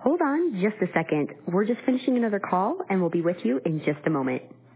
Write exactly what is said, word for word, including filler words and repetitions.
Hold on just a second. We're just finishing another call and we'll be with you in just a moment.